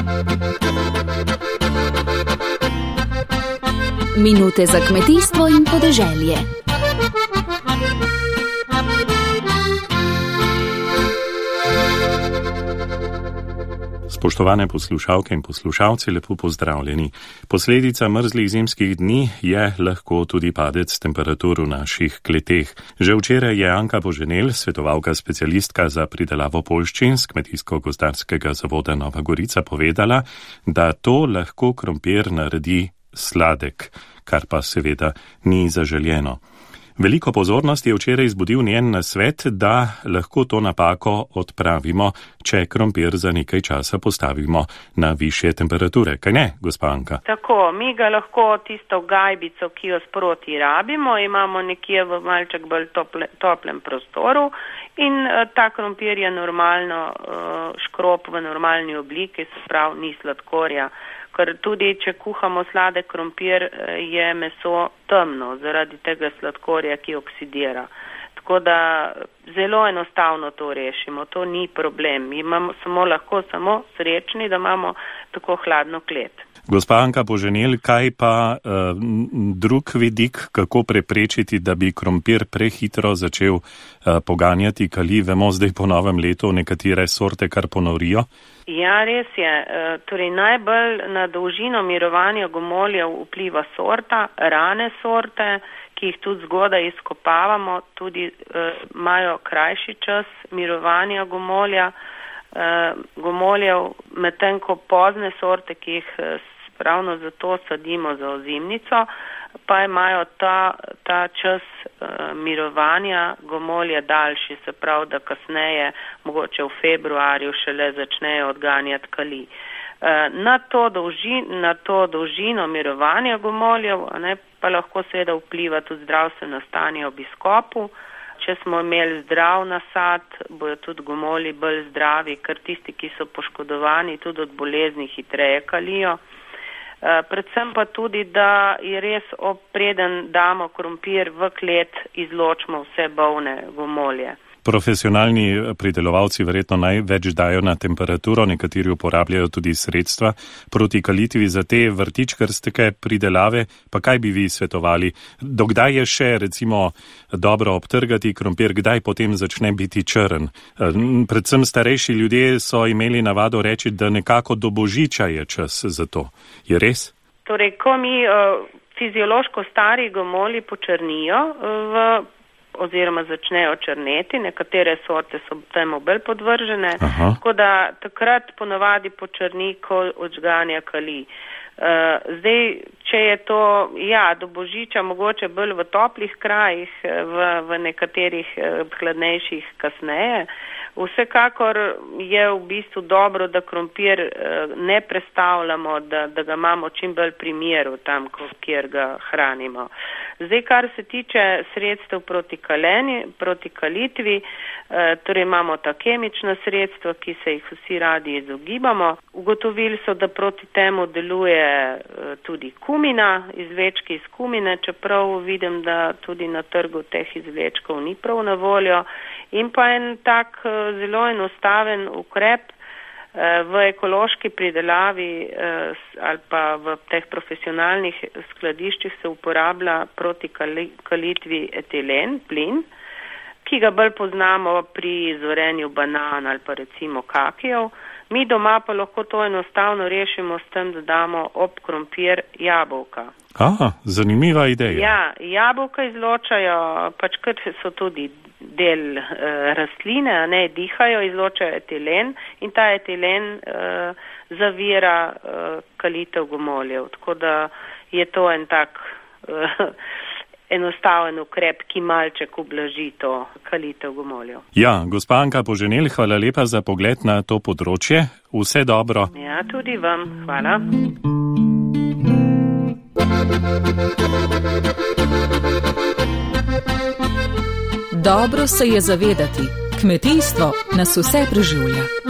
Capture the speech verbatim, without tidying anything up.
Minute za kmetijstvo in podeželje. Spoštovane poslušalke in poslušalci, lepo pozdravljeni. Posledica mrzlih zimskih dni je lahko tudi padec temperatur v naših kleteh. Že včeraj je Anka Boženel, svetovalka specialistka za pridelavo poljščin z Kmetijsko-gozdarskega zavoda Nova Gorica, povedala, da to lahko krompir naredi sladek, kar pa seveda ni zaželjeno. Veliko pozornosti je včeraj izbudil njen nasvet, da lahko to napako odpravimo, če krompir za nekaj časa postavimo na višje temperature. Kaj ne, gospa Anka? Tako, mi ga lahko tisto gajbico, ki jo sproti rabimo, imamo nekje v malček bolj tople, toplem prostoru in uh, ta krompir je normalno uh, škrop v normalni obliki, se pravi ni sladkorja. Ker tudi, če kuhamo sladek krompir, je meso temno zaradi tega sladkorja, ki oksidira. Tako da zelo enostavno to rešimo, to ni problem. Mi imamo samo lahko samo srečni, da imamo tako hladno klet. Gospa Anka Boženel, kaj pa uh, drug vidik, kako preprečiti, da bi krompir prehitro začel uh, poganjati kali? Vemo zdaj po novem letu nekatere sorte kar ponorijo. Ja, res je. E, torej najbolj na dolžino mirovanja gomoljev vpliva sorta, rane sorte, ki jih tudi zgodaj izkopavamo, tudi e, imajo krajši čas mirovanja gomolja, e, gomoljev, medtem ko pozne sorte, ki jih ravno zato sadimo za ozimnico, pa imajo ta, ta čas uh, mirovanja gomolja daljši, se pravi, da kasneje, mogoče v februarju, šele začnejo odganjati kali. Uh, na, to dolži, na to dolžino mirovanja gomoljev ne, pa lahko seveda vpliva tudi zdravstveno stanje ob izkopu. Če smo imeli zdrav nasad, bojo tudi gomolji bolj zdravi, ker tisti, ki so poškodovani, tudi od bolezni hitreje kalijo. Predvsem pa tudi, da je res preden damo krompir v klet, izločimo vse bolne gomolje. Profesionalni pridelovalci verjetno največ dajo na temperaturo, nekateri uporabljajo tudi sredstva proti kalitvi za te vrtičkarske pridelave. Pa kaj bi vi svetovali? Dokdaj je še recimo dobro obtrgati krompir, kdaj potem začne biti črn? Predvsem starejši ljudje so imeli navado reči, da nekako do božiča je čas za to. Je res? Torej, ko mi uh, fiziološko stari gomolji počrnijo v oziroma začnejo črneti, nekatere sorte so temu bolj podvržene, Aha. tako da takrat ponavadi počrni, ko odžganja kali. Uh, zdaj, če je to, ja, do božiča mogoče bolj v toplih krajih, v, v nekaterih uh, hladnejših kasneje, vsekakor je v bistvu dobro, da krompir uh, ne prestavljamo, da, da ga imamo čim bolj pri miru tam, kjer ga hranimo. Zdaj, kar se tiče sredstev proti kaleni, proti kalitvi, eh, torej imamo ta kemična sredstva, ki se jih vsi radi izogibamo. Ugotovili so, da proti temu deluje eh, tudi kumina, izvlečki iz kumine, čeprav vidim, da tudi na trgu teh izvlečkov ni prav na voljo. In pa en tak eh, zelo enostaven ukrep, v ekološki pridelavi ali pa v teh profesionalnih skladiščih se uporablja proti kalitvi etilen, plin, ki ga bolj poznamo pri zorenju banan ali pa recimo kakijev. Mi doma pa lahko to enostavno rešimo s tem, da damo ob krompir jabolka. Aha, zanimiva ideja. Ja, jabolka izločajo, pač kot so tudi del uh, rastline, a ne dihajo, izločajo etilen in ta etilen uh, zavira uh, kalitev gomoljev. Tako da je to en tak uh, enostaven ukrep, ki malček ublaži to kalitev gomoljev. Ja, gospa Anka Boženel, hvala lepa za pogled na to področje. Vse dobro. Ja, tudi vam. Hvala. Dobro se je zavedati, kmetijstvo nas vse preživlja.